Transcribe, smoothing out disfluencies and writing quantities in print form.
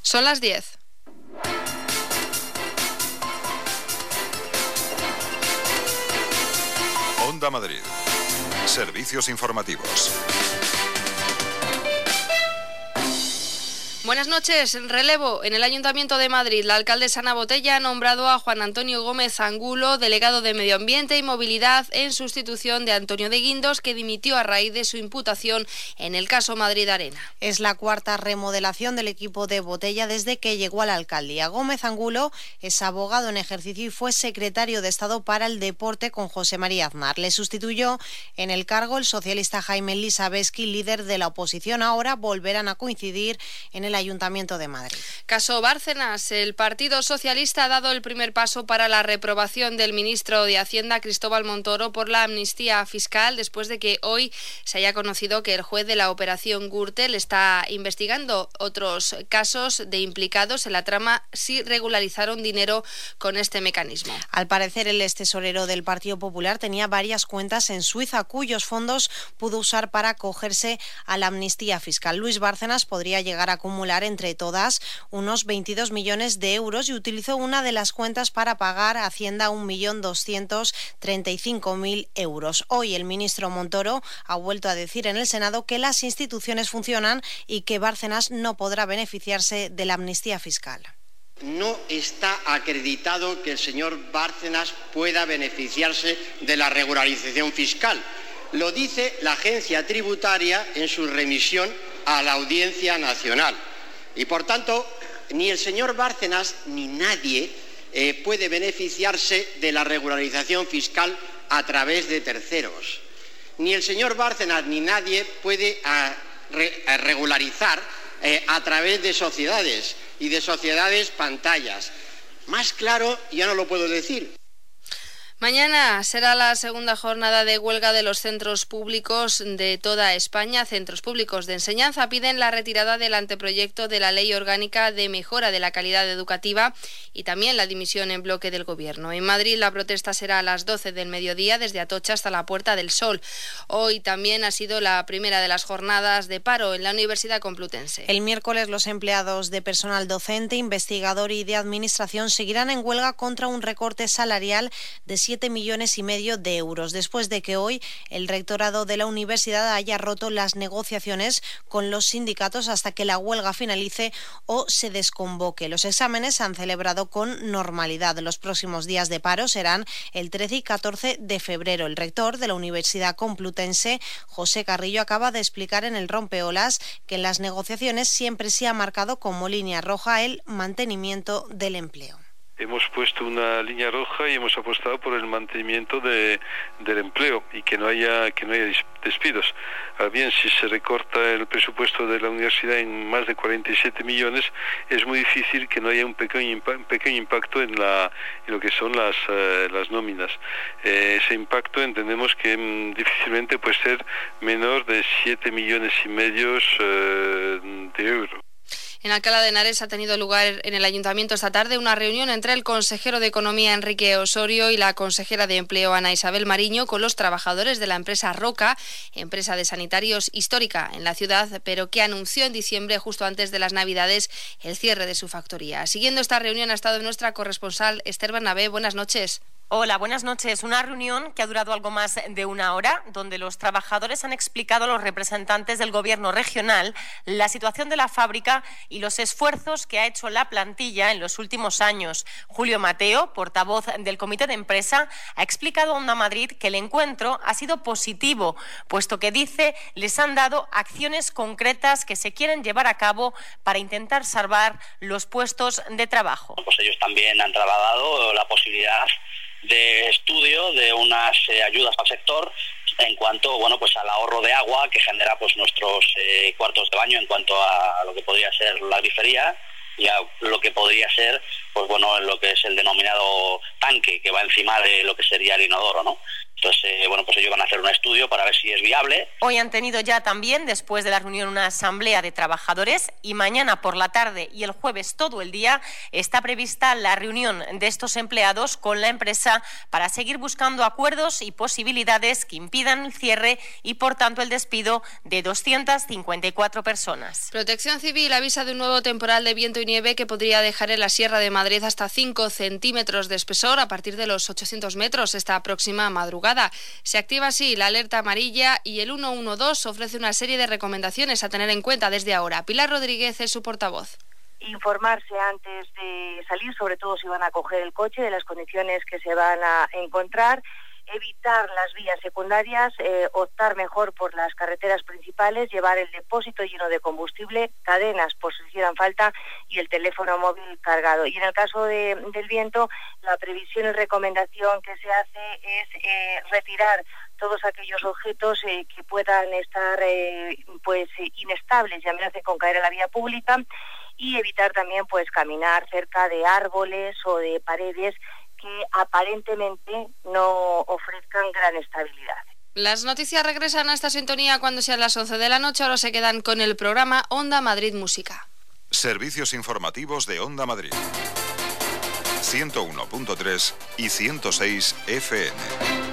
Son las 10. Onda Madrid. Servicios informativos. Buenas noches. Relevo en el Ayuntamiento de Madrid. La alcaldesa Ana Botella ha nombrado a Juan Antonio Gómez Angulo, delegado de Medio Ambiente y Movilidad, en sustitución de Antonio de Guindos, que dimitió a raíz de su imputación en el caso Madrid Arena. Es la cuarta remodelación del equipo de Botella desde que llegó a la alcaldía. Gómez Angulo es abogado en ejercicio y fue secretario de Estado para el Deporte con José María Aznar. Le sustituyó en el cargo el socialista Jaime Lisabeski, líder de la oposición. Ahora volverán a coincidir en el Ayuntamiento de Madrid. Caso Bárcenas. El Partido Socialista ha dado el primer paso para la reprobación del ministro de Hacienda, Cristóbal Montoro, por la amnistía fiscal, después de que hoy se haya conocido que el juez de la operación Gürtel está investigando otros casos de implicados en la trama si regularizaron dinero con este mecanismo. Al parecer, el extesorero del Partido Popular tenía varias cuentas en Suiza, cuyos fondos pudo usar para acogerse a la amnistía fiscal. Luis Bárcenas podría llegar a acumular entre todas unos 22 millones de euros y utilizó una de las cuentas para pagar a Hacienda 1.235.000 euros. Hoy el ministro Montoro ha vuelto a decir en el Senado que las instituciones funcionan y que Bárcenas no podrá beneficiarse de la amnistía fiscal. No está acreditado que el señor Bárcenas pueda beneficiarse de la regularización fiscal. Lo dice la agencia tributaria en su remisión a la Audiencia Nacional. Y, por tanto, ni el señor Bárcenas ni nadie puede beneficiarse de la regularización fiscal a través de terceros. Ni el señor Bárcenas ni nadie puede regularizar a través de sociedades y de sociedades pantallas. Más claro ya no lo puedo decir. Mañana será la segunda jornada de huelga de los centros públicos de toda España. Centros públicos de enseñanza piden la retirada del anteproyecto de la Ley Orgánica de Mejora de la Calidad Educativa y también la dimisión en bloque del Gobierno. En Madrid la protesta será a las 12 del mediodía desde Atocha hasta la Puerta del Sol. Hoy también ha sido la primera de las jornadas de paro en la Universidad Complutense. El miércoles los empleados de personal docente, investigador y de administración seguirán en huelga contra un recorte salarial de 7,5 millones de euros, después de que hoy el rectorado de la universidad haya roto las negociaciones con los sindicatos hasta que la huelga finalice o se desconvoque. Los exámenes se han celebrado con normalidad. Los próximos días de paro serán el 13 y 14 de febrero. El rector de la Universidad Complutense, José Carrillo, acaba de explicar en el Rompeolas que en las negociaciones siempre se ha marcado como línea roja el mantenimiento del empleo. Hemos puesto una línea roja y hemos apostado por el mantenimiento del empleo y que no haya despidos. Ahora bien, si se recorta el presupuesto de la universidad en más de 47 millones, es muy difícil que no haya un pequeño impacto en lo que son las nóminas. Ese impacto entendemos que difícilmente puede ser menor de 7,5 millones de euros. En Alcalá de Henares ha tenido lugar en el Ayuntamiento esta tarde una reunión entre el consejero de Economía, Enrique Osorio, y la consejera de Empleo, Ana Isabel Mariño, con los trabajadores de la empresa Roca, empresa de sanitarios histórica en la ciudad, pero que anunció en diciembre, justo antes de las Navidades, el cierre de su factoría. Siguiendo esta reunión ha estado nuestra corresponsal Esther Bernabé. Buenas noches. Hola, buenas noches. Una reunión que ha durado algo más de una hora, donde los trabajadores han explicado a los representantes del Gobierno regional la situación de la fábrica y los esfuerzos que ha hecho la plantilla en los últimos años. Julio Mateo, portavoz del Comité de Empresa, ha explicado a Onda Madrid que el encuentro ha sido positivo, puesto que dice les han dado acciones concretas que se quieren llevar a cabo para intentar salvar los puestos de trabajo. Pues ellos también han trabajado la posibilidad de estudio de unas ayudas al sector en cuanto al ahorro de agua que genera nuestros cuartos de baño, en cuanto a lo que podría ser la grifería y a lo que podría ser lo que es el denominado tanque que va encima de lo que sería el inodoro, ¿no? Entonces, bueno, pues ellos van a hacer un estudio para ver si es viable. Hoy han tenido ya también, después de la reunión, una asamblea de trabajadores y mañana por la tarde y el jueves todo el día está prevista la reunión de estos empleados con la empresa para seguir buscando acuerdos y posibilidades que impidan el cierre y, por tanto, el despido de 254 personas. Protección Civil avisa de un nuevo temporal de viento y nieve que podría dejar en la Sierra de Madrid hasta 5 centímetros de espesor a partir de los 800 metros esta próxima madrugada. Se activa así la alerta amarilla y el 112 ofrece una serie de recomendaciones a tener en cuenta desde ahora. Pilar Rodríguez es su portavoz. Informarse antes de salir, sobre todo si van a coger el coche, de las condiciones que se van a encontrar, evitar las vías secundarias, optar mejor por las carreteras principales, llevar el depósito lleno de combustible, cadenas por si hicieran falta y el teléfono móvil cargado. Y en el caso del viento, la previsión y recomendación que se hace es retirar todos aquellos objetos que puedan estar inestables y amenacen con caer en la vía pública, y evitar también caminar cerca de árboles o de paredes que aparentemente no ofrezcan gran estabilidad. Las noticias regresan a esta sintonía cuando sean las 11 de la noche. Ahora se quedan con el programa Onda Madrid Música. Servicios informativos de Onda Madrid. 101.3 y 106 FM.